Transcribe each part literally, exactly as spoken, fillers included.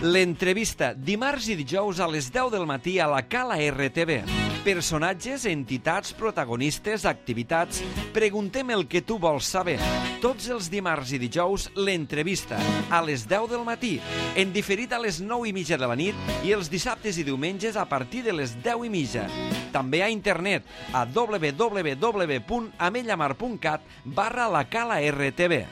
L'entrevista, dimarts i dijous a les deu del matí a la Cala R T V. Personatges, entitats, protagonistes, activitats... Preguntem el que tu vols saber. Tots els dimarts i dijous, l'entrevista, a les deu del matí, en diferit a les nou i mitja de la nit i els dissabtes i diumenges a partir de les deu i mitja. També a internet, a w w w punt amellamar punt cat barra la Cala R T V.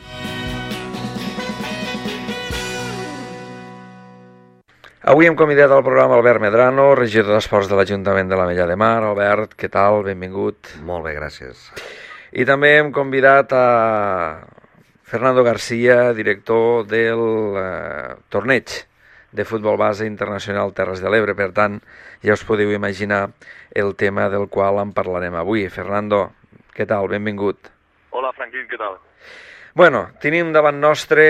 Avui hem convidat al programa Albert Medrano, regidor d'Esports de l'Ajuntament de l'Ametlla de Mar. Albert, què tal? Benvingut. Molt bé, gràcies. I també hem convidat a Fernando García, director del eh, torneig de futbol base internacional Terres de l'Ebre. Per tant, ja us podeu imaginar el tema del qual en parlarem avui. Fernando, què tal? Benvingut. Hola, Franquín, què tal? Bueno, tenim davant nostre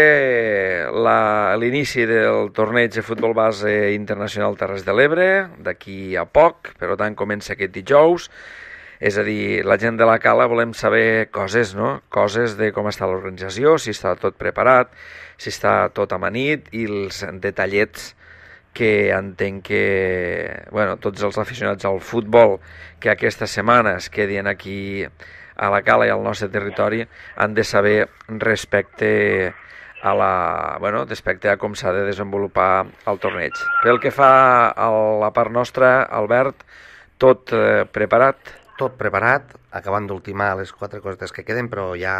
l'inici del torneig de futbol base internacional Terres de l'Ebre, d'aquí a poc, per tant comença aquest dijous. És a dir, la gent de la Cala volem saber coses, no? Coses de com està l'organització, si està tot preparat, si està tot amanit i els detallets que entenc que, bueno, tots els aficionats al futbol que aquesta setmana es quedin aquí a la Cala i al nostre territori han de saber respecte a la, bueno, respecte a com s'ha de desenvolupar el torneig. Pel que fa a la part nostra, Albert, tot eh, preparat? Tot preparat, acabant d'ultimar les quatre cosetes que queden, però ja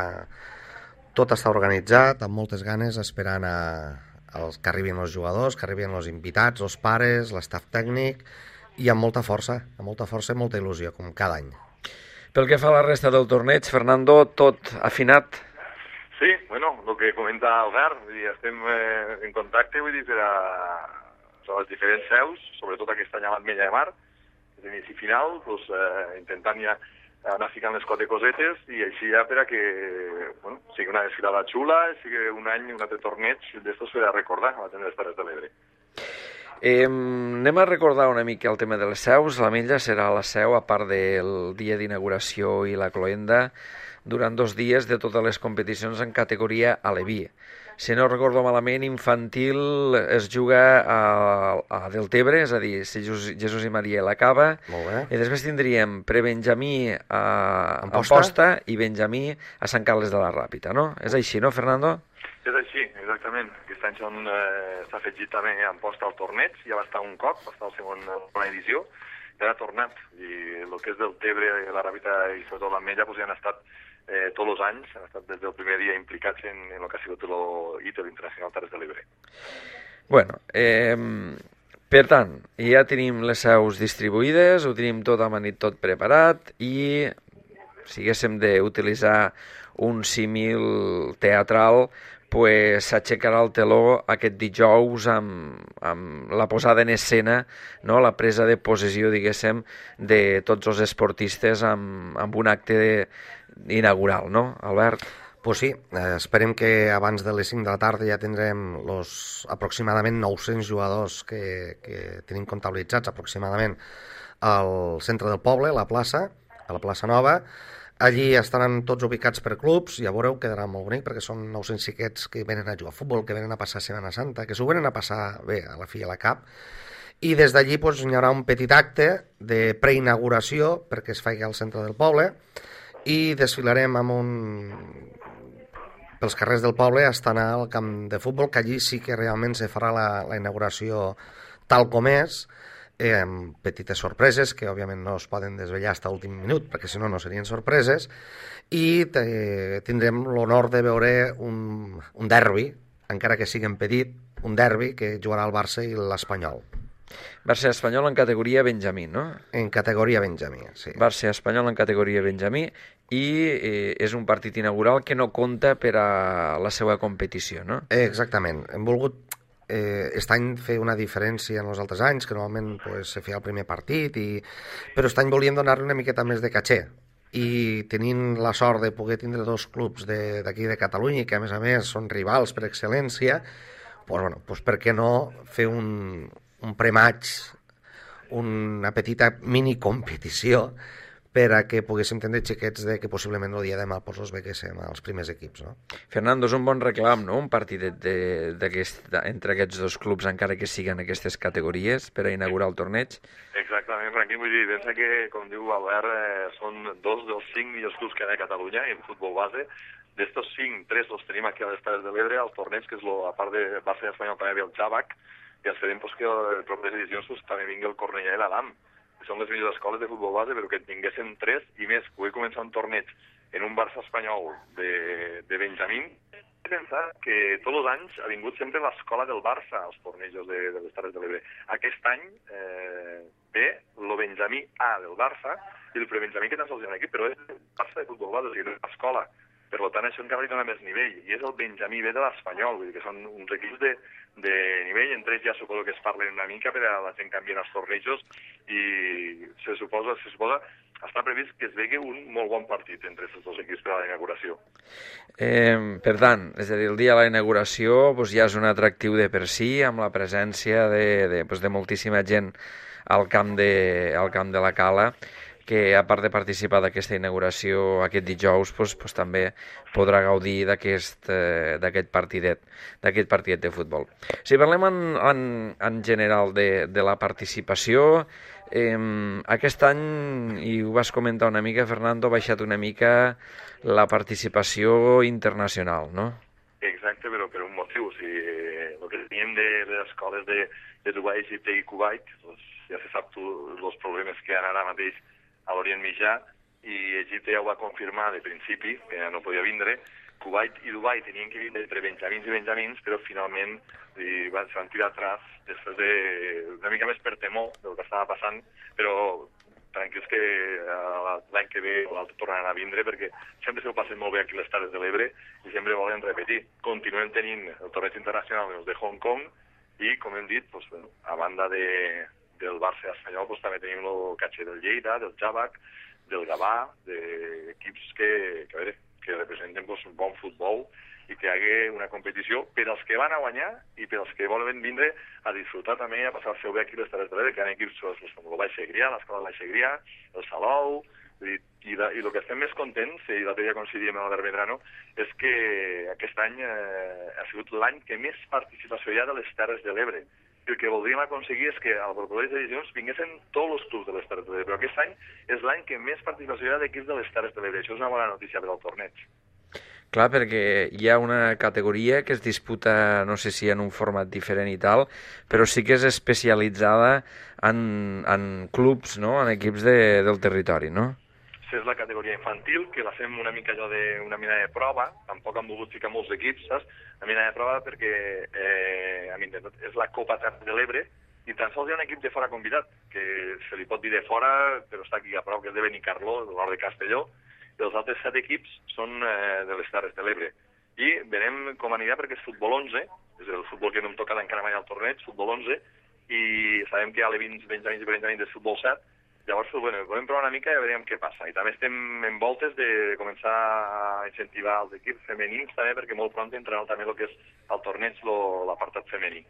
tot està organitzat, amb moltes ganes, esperant a, a que arribin els jugadors, que arribin els invitats, els pares, l'estaf tècnic, i amb molta força, amb molta força i molta il·lusió, com cada any. Pel que fa a la resta del torneig, Fernando, tot afinat? Sí, bueno, el que comenta Albert, vull dir, estem eh, en contacte, vull dir, per a, a les diferents seus, sobretot aquest any a l'Ametlla de Mar, d'inici final, doncs, eh, intentant ja anar ficant les quatre cosetes i així ja per a que, bueno, sigui una desfilada xula, sigui un any, un altre torneig, d'estos per a recordar a la gent de les Terres de l'Ebre. Eh, anem a recordar una mica el tema de les seus. L'Ametlla serà la seu, a part del dia d'inauguració i la cloenda, durant dos dies de totes les competicions en categoria Aleví. Si no recordo malament, infantil es juga a, a Deltebre, és a dir, Jesús i Maria la Cava, i després tindríem pre-Benjamí a Amposta i Benjamí a Sant Carles de la Ràpita, no? És així, no, Fernando? És així, exactament. Aquest any s'ha eh, afegit també a Amposta al torneig, ja va estar un cop, va estar la segona, segona edició, i ara ha tornat. I el que és del Tebre, la Ràpita i sobretot l'Ametlla doncs ja han estat eh, tots els anys, han estat des del primer dia implicats en, en el que ha sigut l'I T E, l'Internacional Terres de l'Ebre. Bueno, eh, per tant, ja tenim les seus distribuïdes, ho tenim tot amanit, tot preparat, i si haguéssim d'utilitzar un símil teatral, pues s'aixecarà el teló aquest dijous amb, amb la posada en escena, no? La presa de possessió, diguéssim, de tots els esportistes amb, amb un acte de, inaugural, no, Albert? Pues sí, eh, esperem que abans de les cinc de la tarda ja tindrem los aproximadament nou-cents jugadors que, que tenim comptabilitzats aproximadament al centre del poble, a la plaça, a la plaça Nova. Allí estaran tots ubicats per clubs, ja veureu, quedarà molt bonic, perquè són nou-cents xiquets que venen a jugar a futbol, que venen a passar Setmana Santa, que s'ho venen a passar bé, a la fi i a la cap. I des d'allí doncs, hi haurà un petit acte de preinauguració, perquè es faci al centre del poble, i desfilarem amb un... pels carrers del poble fins a anar al camp de futbol, que allí sí que realment se farà la, la inauguració tal com és, eh, amb petites sorpreses que òbviament no es poden desvetllar fins a l'últim minut perquè si no no serien sorpreses, i te, tindrem l'honor de veure un, un derbi, encara que sigui en petit, un derbi que jugarà el Barça i l'Espanyol. Barça Espanyol en categoria Benjamí, no? En categoria Benjamí, sí. Barça Espanyol en categoria Benjamí, i eh, és un partit inaugural que no compta per a la seva competició, no? Exactament. Hem volgut eh, aquest any fer una diferència en els altres anys, que normalment pues, se feia el primer partit, i... però aquest any volíem donar-li una miqueta més de caché. I tenint la sort de poder tindre dos clubs d'aquí de, de Catalunya, que a més a més són rivals per excel·lència, pues, bueno, pues, per què no fer un, un prematch, una petita mini competició per a que poguéssim tindre xiquets de que possiblement el dia de demà pues, els veguéssim als primers equips. No? Fernando, és un bon reclam, no?, un partidet de, de, entre aquests dos clubs, encara que siguin aquestes categories, per a inaugurar el torneig. Exactament, Franquí, vull dir, pensa que, com diu Albert, eh, són dos dels cinc millors clubs que hi ha a Catalunya en futbol base. D'estos cinc, tres els tenim aquí a les Terres de l'Ebre, al torneig, que és lo, a part de Barça i Espanyol també ve el Javac, i esperem pues, que en properes edicions pues, també vingui el Cornellà i l'Adam, que són les millors escoles de futbol base, però que en tinguessin tres, i més, poder començar un torneig en un Barça espanyol de, de Benjamín. He pensat que tots els anys ha vingut sempre l'escola del Barça als tornejos de, de les Terres de l'Ebre. Aquest any eh, ve el Benjamí A del Barça i el prebenjamí que tan sols hi ha un equip, però és el Barça de futbol base, o sigui, no és l'escola. Per tant, això encara li dona més nivell, i és el Benjamí B de l'Espanyol, vull dir que són uns equips de, de nivell, entre ells ja suposo que es parlen una mica per a la gent canvien els tornejos, i se suposa, se suposa, està previst que es vegi un molt bon partit entre aquests dos equips per a la inauguració. Eh, per tant, és a dir, el dia de la inauguració doncs, ja és un atractiu de per si, amb la presència de, de, doncs, de moltíssima gent al camp de, al camp de la Cala, que a part de participar d'aquesta inauguració aquest dijous, doncs, doncs, també podrà gaudir d'aquest eh, d'aquest partidet, d'aquest partidet de futbol. Si parlem en, en, en general de, de la participació, eh, aquest any, i ho vas comentar una mica, Fernando, ha baixat una mica la participació internacional, no? Exacte, però per un motiu. O sigui, el que teníem de les escoles de, de Dubai, Egipte i Kuwait, doncs, ja se sap tu els problemes que hi ha ara mateix a l'Orient Mitjà, i Egipte ja ho va confirmar de principi, que ja no podia vindre. Kuwait i Dubai tenien que vindre entre benjamins i benjamins, però finalment i van, se van tirar atrás després de, una mica més per temor del que estava passant, però tranquils que l'any que ve o l'altre tornaran a vindre, perquè sempre s'ho passen molt bé aquí a les Terres de l'Ebre i sempre volen repetir. Continuem tenint el torneig internacional de Hong Kong i, com hem dit, doncs, bueno, a banda de del Barça espanyol, doncs, també tenim el Catxer del Lleida, del Javac, del Gavà, d'equips que, que, a veure, que representen doncs, un bon futbol i que hi hagi una competició per als que van a guanyar i per als que volen vindre a disfrutar també i a passar-se bé aquí a les Terres de l'Ebre, que hi ha equips com el Baix Segrià, l'Escola del Baix Segrià, el Salou, i, i, de, i el que estem més contents, i l'altre dia coincidíem amb l'Albert Medrano, és que aquest any eh, ha sigut l'any que més participació hi ha de les Terres de l'Ebre. I el que voldríem aconseguir és que a les properes edicions vinguessin tots els clubs de les Terres de l'Ebre, però aquest any és l'any que més participació hi ha d'equips de les Terres de l'Ebre. Això és una bona notícia per al torneig. Clar, perquè hi ha una categoria que es disputa, no sé si en un format diferent i tal, però sí que és especialitzada en, en clubs, no?, en equips de, del territori, no? És la categoria infantil, que la fem una mica allò d'una mina de prova, tampoc han volgut ficar molts equips, saps? Una mina de prova perquè eh, a mi, és la Copa Terres de l'Ebre i tan sols hi ha un equip de fora convidat, que se li pot dir de fora, però està aquí a prop, que és de Benicarló, del nord de Castelló, i els altres set equips són eh, de les Terres de l'Ebre. I venem com anirà perquè és futbol onze, és el futbol que no hem tocat encara mai al torneig, futbol onze, i sabem que hi ha l'Evins, Benjamins i Benjamins de futbol set. Llavors, bueno, podem provar una mica i veurem què passa. I també estem en voltes de començar a incentivar els equips femenins també, perquè molt pront entrarà també el que és el torneig, l'apartat femení.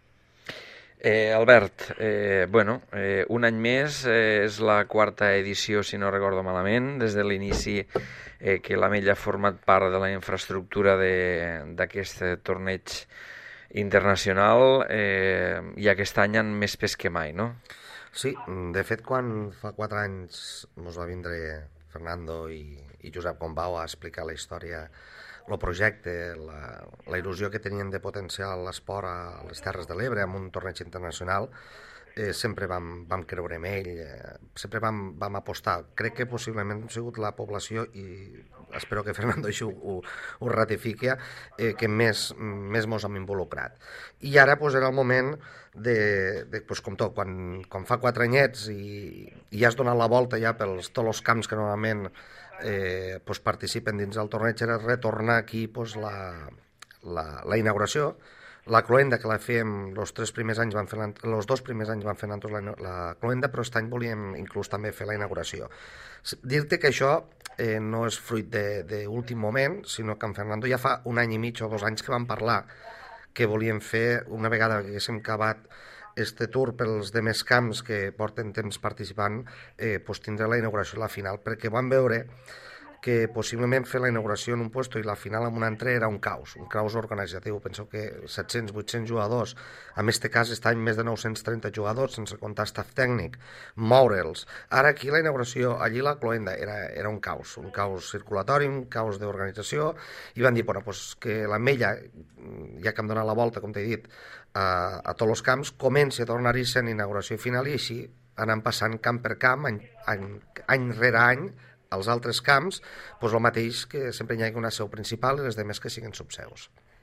Eh, Albert, eh, bueno, eh, un any més, eh, és la quarta edició, si no recordo malament, des de l'inici eh, que l'Ametlla ha format part de la infraestructura d'aquest torneig internacional, eh, i aquest any han més pes que mai, no? Sí, de fet, quan fa quatre anys ens va vindre Fernando i, i Josep Gombau a explicar la història, el projecte, la, la il·lusió que tenien de potenciar l'esport a les Terres de l'Ebre amb un torneig internacional, eh, sempre vam, vam creure en ell, eh, sempre vam, vam apostar. Crec que possiblement hem sigut la població, i espero que Fernando això ho, ho ratifiqui, eh, que més, més mos hem involucrat. I ara pues, era el moment de, de pues, com tot, quan, quan fa quatre anyets i, i ja has donat la volta ja pels tots els camps que normalment eh, pues, participen dins del torneig, era retornar aquí pues, la, la, la inauguració. La cloenda, que la fèiem els tres primers anys, van fer els dos primers anys van fer la, la cloenda, però aquest any volíem inclús també fer la inauguració. Dir-te que això eh, no és fruit d'últim moment, sinó que en Fernando ja fa un any i mig o dos anys que vam parlar que volíem fer, una vegada que haguéssim acabat este tour pels demés camps que porten temps participant, eh, pues tindrà la inauguració i la final, perquè vam veure que possiblement fer la inauguració en un puesto i la final en un altre era un caos, un caos organitzatiu. Penso que set-cents vuit-cents jugadors, en este cas està en més de nou-cents trenta jugadors, sense comptar staff tècnic, moure'ls. Ara aquí la inauguració, allí la cloenda, era, era un caos, un caos circulatori, un caos d'organització, i van dir, bueno, pues que l'Ametlla, ja que hem donat la volta, com t'he dit, a, a tots els camps, comenci a tornar-hi sent inauguració i final, i així anant passant camp per camp, any, any, any rere any, als altres camps, doncs el mateix que sempre hi hagi una seu principal i les demés que siguin subseus.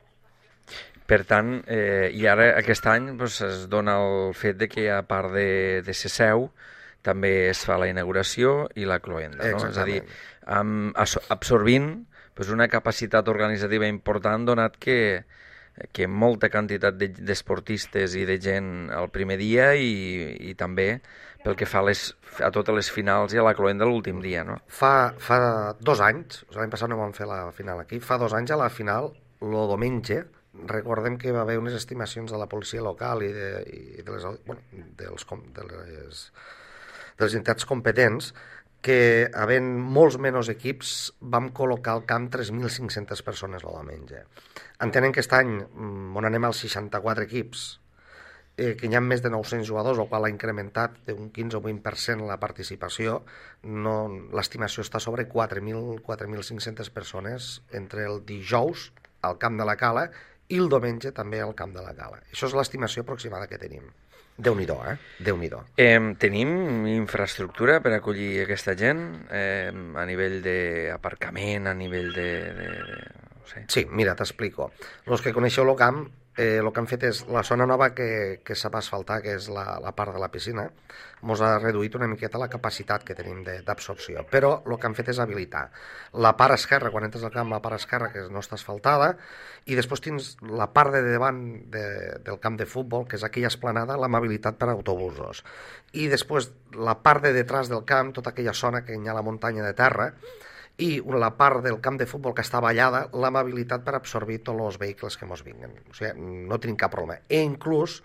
Per tant, eh, i ara aquest any doncs, es dona el fet de que a part de, de ser seu també es fa la inauguració i la cloenda, no? És a dir, amb, absorbint doncs, una capacitat organitzativa important, donat que, que molta quantitat d'esportistes i de gent el primer dia i, i també pel que fa a, les, a totes les finals i a la cloenda l'últim dia, no? Fa, fa dos anys, l'any passat no vam fer la final aquí, fa dos anys a la final, el diumenge, recordem que va haver unes estimacions de la policia local i de, i de, les, bueno, dels, de, les, de les entitats competents que, havent molts menys equips, vam col·locar al camp tres mil cinc-centes persones el diumenge. Entenen que aquest any, on anem als seixanta-quatre equips, Eh, que hi ha més de nou-cents jugadors, el qual ha incrementat d'un quinze o vint per cent la participació, no, l'estimació està sobre quatre mil cinc-centes persones entre el dijous al Camp de la Cala i el diumenge també al Camp de la Cala. Això és l'estimació aproximada que tenim. Déu-n'hi-do, eh? Déu-n'hi-do. Eh, tenim infraestructura per acollir aquesta gent eh, a nivell d'aparcament, a nivell de... de, de no sé. Sí, mira, t'explico. Els que coneixeu el camp, eh, el que han fet és la zona nova que, que s'ha asfaltar, que és la, la part de la piscina, ens ha reduït una miqueta la capacitat que tenim d'absorció, però el que han fet és habilitar la part esquerra, quan entres al camp, la part esquerra que no està asfaltada, i després tens la part de davant de, del camp de futbol, que és aquella esplanada, l'amabilitat per a autobusos, i després la part de detrás del camp, tota aquella zona que hi ha la muntanya de terra, i la part del camp de futbol que està ballada, l'amabilitat per absorbir tots els vehicles que ens vinguen. O sigui, no tenim cap problema. E inclús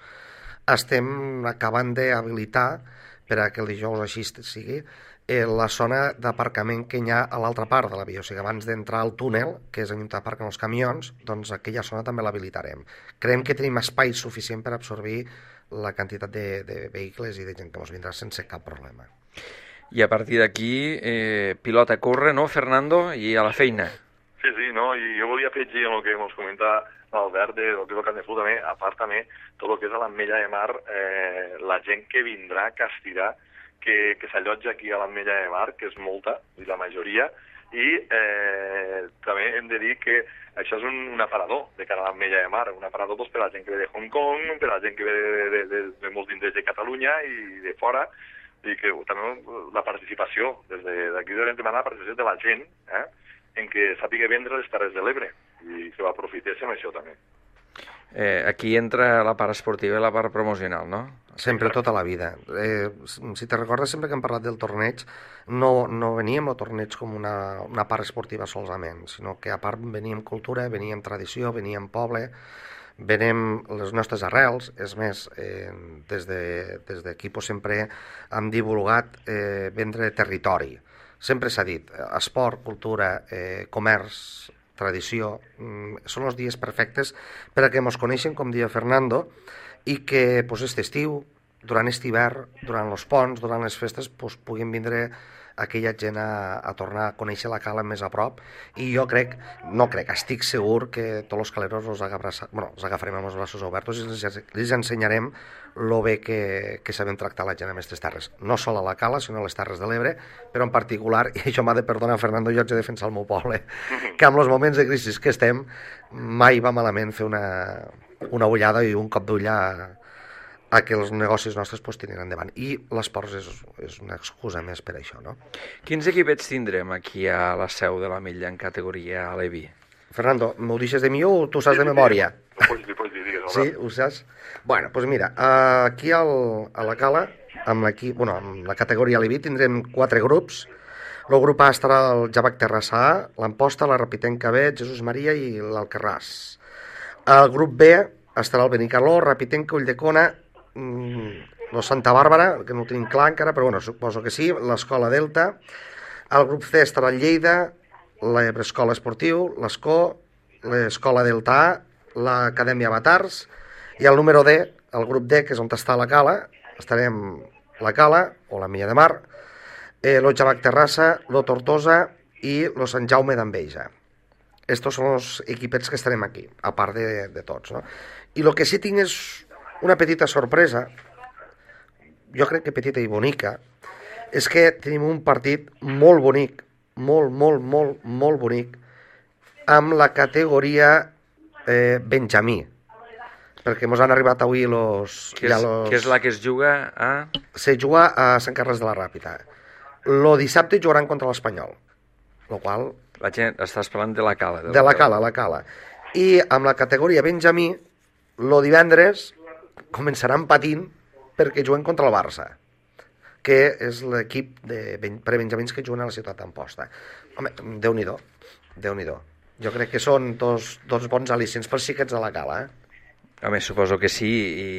estem acabant d'habilitar, per a que el dijous així sigui, eh, la zona d'aparcament que hi ha a l'altra part de la via. O sigui, abans d'entrar al túnel, que és on aparquen els camions, doncs aquella zona també l'habilitarem. Creiem que tenim espai suficient per absorbir la quantitat de, de vehicles i de gent que ens vindrà sense cap problema. I a partir d'aquí, eh, pilota a córrer, no, Fernando? I a la feina. Sí, sí, no, i jo volia afegir en el que ens comenta l'Albert, de lo que és el Camp de Futbol, també, a part també, tot el que és a l'Ametlla de Mar, eh, la gent que vindrà, que estirà, que, que s'allotja aquí a l'Ametlla de Mar, que és molta, i la majoria, i eh, també hem de dir que això és un, un aparador de cara a l'Ametlla de Mar, un aparador doncs, per a la gent que ve de Hong Kong, per a la gent que ve de, de, de, de molts indrets de Catalunya i de fora, i que també la participació, des d'aquí de, devem demanar la participació de la gent, eh, en què sàpiga vendre les Terres de l'Ebre, i que ho aprofitéssim això també. Eh, aquí entra la part esportiva i la part promocional, no? Sempre, tota la vida. Eh, si te recordes, sempre que hem parlat del torneig, no, no veníem al torneig com una, una part esportiva solament, sinó que a part veníem cultura, veníem tradició, veníem poble, venem les nostres arrels. És més, eh, des d'aquí de, des sempre hem divulgat eh, vendre territori. Sempre s'ha dit, esport, cultura, eh, comerç, tradició, mm, són els dies perfectes per a que ens coneixen, com dia Fernando, i que pues, este estiu, durant aquest hivern, durant els ponts, durant les festes, pues, puguin vindre aquella gent a, a tornar a conèixer la cala més a prop, i jo crec, no crec, estic segur que tots els caleros els, bueno, els agafarem amb els braços oberts i els, els ensenyarem lo bé que, que sabem tractar la gent amb aquestes terres. No sol a la cala, sinó a les Terres de l'Ebre, però en particular, i això m'ha de perdonar Fernando, jo haig de defensar el meu poble, que amb els moments de crisi que estem mai va malament fer una, una ullada i un cop d'ull a, a que els negocis nostres pues, tirin endavant. I l'esport és, és una excusa més per això, no? Quins equipets tindrem aquí a la seu de l'Ametlla en categoria Alevi? Fernando, m'ho deixes de mi o tu saps de memòria? Pues, pues, digues, sí, ho saps? Bueno, doncs pues mira, aquí al, a la cala, amb, aquí, bueno, amb la categoria Alevi, tindrem quatre grups. El grup A estarà el Javac Terrassa A, l'Amposta, la Rapitenca B, Jesús Maria i l'Alcarràs. El grup B estarà el Benicarló, Rapitenca, Ulldecona, el Santa Bàrbara, que no ho tenim clar encara, però bueno, suposo que sí, l'Escola Delta, el grup C estarà el Lleida, l'Escola Esportiu, l'Escó, l'Escola Delta A, l'Acadèmia Batars, i el número D, el grup D, que és on està la Cala, estarem la Cala, o la Milla de Mar, eh, lo Javac Terrassa, lo Tortosa i lo Sant Jaume d'Enveja. Estos són els equipets que estarem aquí, a part de, de tots, no? I el que sí tinc és una petita sorpresa, jo crec que petita i bonica, és que tenim un partit molt bonic, molt, molt, molt, molt bonic, amb la categoria eh, Benjamí, perquè ens han arribat avui los... Que és, ja los... que és la que es juga a... Se juga a Sant Carles de la Ràpita. Lo dissabte jugaran contra l'Espanyol, lo qual... La gent, estàs parlant de la Cala. De la Cala, la Cala. I amb la categoria Benjamí, lo divendres començaran patint perquè juguen contra el Barça, que és l'equip de prebenjamins que juguen a la ciutat d'Amposta. Home, Déu-n'hi-do, Déu-n'hi-do. Jo crec que són dos, dos bons al·licients per xiquets de la Cala, eh? Home, suposo que sí,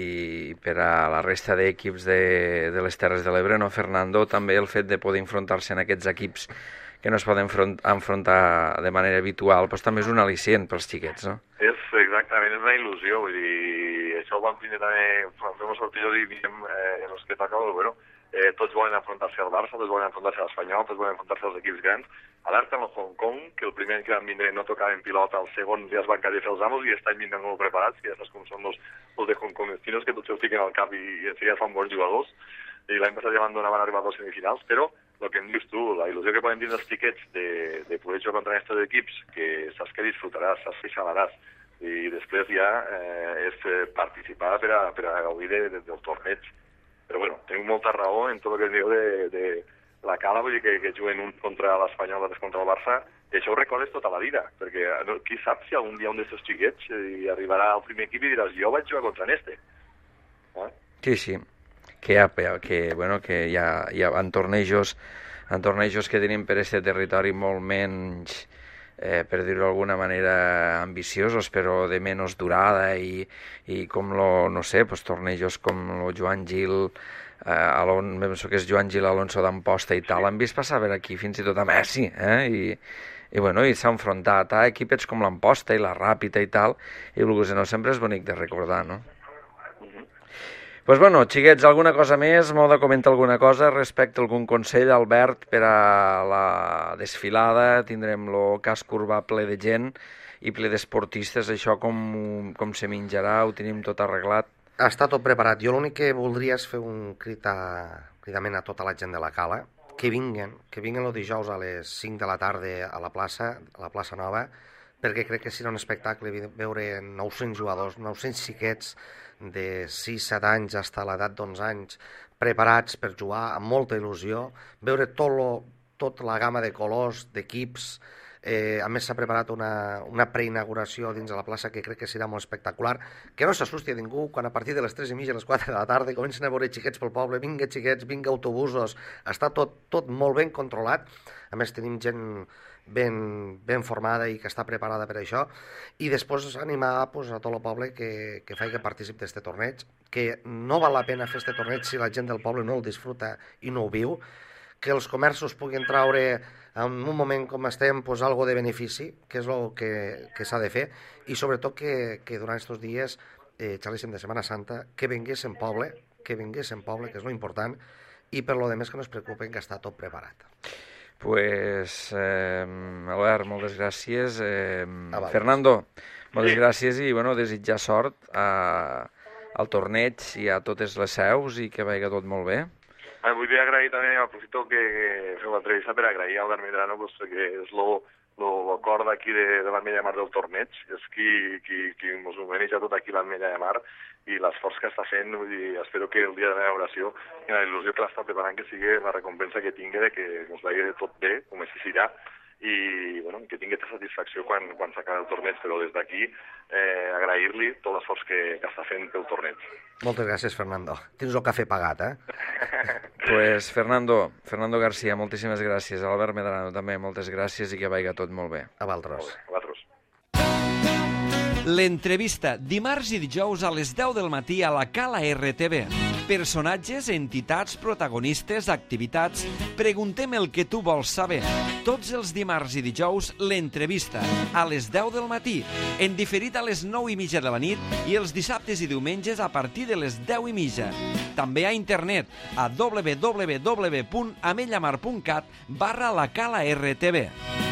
i per a la resta d'equips de, de les Terres de l'Ebre, no, Fernando, també el fet de poder enfrontar-se en aquests equips que no es poden enfrontar de manera habitual, doncs també és un al·licient pels xiquets, no? És exactament, és una il·lusió, vull dir, això ho vam tindre també, quan fem els partits i diem, eh, en els que toca, bueno, eh, tots volen enfrontar-se al Barça, tots volen enfrontar-se a l'Espanyol, tots volen enfrontar-se als equips grans. Alerta en el Hong Kong, que el primer any que van vindre no tocaven pilota, el segon ja es van quedar fer els amos i estan vindrant molt preparats, que ja saps com són els, els de Hong Kong estinos, que tots se'ls fiquen al cap i, i en seguida fan bons jugadors. I l'any passat ja van donar, van arribar a dos semifinals, però el que em dius tu, la il·lusió que poden tindre els xiquets de, de poder jugar contra aquests equips, que saps que disfrutaràs, saps que xalaràs, i després ja eh, és participar per a, per a gaudir de, de, del torneig. Però bueno, teniu molta raó en tot el que es diu de, de la Cala, vull dir que, que juguen un contra l'Espanyol, l'altre contra el Barça, i això ho recordes tota la vida, perquè no, qui sap si algun dia un d'aquests xiquets i arribarà al primer equip i diràs, jo vaig jugar contra este. Eh? Sí, sí. Que hi ha, que, bueno, que hi ha, hi ha en tornejos, en tornejos que tenim per aquest territori molt menys, eh, per dir-ho d'alguna manera, ambiciosos, però de menys durada, i, i com lo, no sé, pues, tornejos com el Joan Gil, eh, Alon, penso que és Joan Gil Alonso d'Amposta i tal, han vist passar per aquí fins i tot a Messi, eh? I, i bueno, i s'ha enfrontat a equipets com l'Amposta i la Ràpita i tal, i el que no sempre és bonic de recordar, no? Pues bueno, xiquets, alguna cosa més? M'heu de comentar alguna cosa respecte a algun consell, Albert, per a la desfilada? Tindrem el casc urbà ple de gent i ple d'esportistes. Això com, com se menjarà? Ho tenim tot arreglat? Està tot preparat. Jo l'únic que voldria és fer un crit a, cridament a tota la gent de la Cala, que vinguen, que vinguen el dijous a les cinc de la tarda a la plaça, a la plaça Nova, perquè crec que serà un espectacle veure nou-cents jugadors, nou-cents xiquets, de sis set anys fins a l'edat d'onze anys, preparats per jugar amb molta il·lusió, veure tot lo, tota la gamma de colors, d'equips. Eh, a més s'ha preparat una, una preinauguració dins de la plaça que crec que serà molt espectacular, que no s'assusti a ningú quan a partir de les tres i mitja a les quatre de la tarda comencen a veure xiquets pel poble, vinga xiquets, vinga autobusos, està tot, tot molt ben controlat. A més tenim gent ben, ben formada i que està preparada per això, i després animar pues, a tot el poble que, que faci partícip d'este torneig, que no val la pena fer este torneig si la gent del poble no el disfruta i no ho viu, que els comerços puguin traure en un moment com estem pues, algo de benefici, que és el que, que s'ha de fer, i sobretot que, que durant aquests dies eh, xalíssim de Setmana Santa, que vingués en poble, que vingués en poble, que és lo important, i per lo de més que no es preocupen que està tot preparat. Pues, eh, Albert, moltes gràcies. Eh, ah, Fernando, moltes sí. gràcies i bueno, desitjar sort a, al torneig i a totes les seus i que vagi tot molt bé. Ah, vull dir agrair també, aprofito que feu l'entrevista per agrair a Albert Medrano, pues, que és lo, lo, lo cor d'aquí de, de l'Ametlla de Mar del torneig, és qui, qui, qui ens organitza tot aquí l'Ametlla de Mar, i l'esforç que està fent, vull dir, espero que el dia de la inauguració i la il·lusió que l'està preparant que sigui la recompensa que tingui de que ens vagi tot bé, com així serà, i bueno, que tingui aquesta satisfacció quan, quan s'acabi el torneig, però des d'aquí eh, agrair-li tot l'esforç que, que està fent pel torneig. Moltes gràcies, Fernando. Tens el cafè pagat, eh? Pues Fernando, Fernando García, moltíssimes gràcies. Albert Medrano també, moltes gràcies i que vagi tot molt bé. A vosaltres. A vosaltres. L'entrevista, dimarts i dijous a les deu del matí a la Cala R T V. Personatges, entitats, protagonistes, activitats... Preguntem el que tu vols saber. Tots els dimarts i dijous, l'entrevista, a les deu del matí, en diferit a les nou i mitja de la nit i els dissabtes i diumenges a partir de les deu i mitja. També a internet, a w w w punt amellamar punt cat barra la Cala R T V.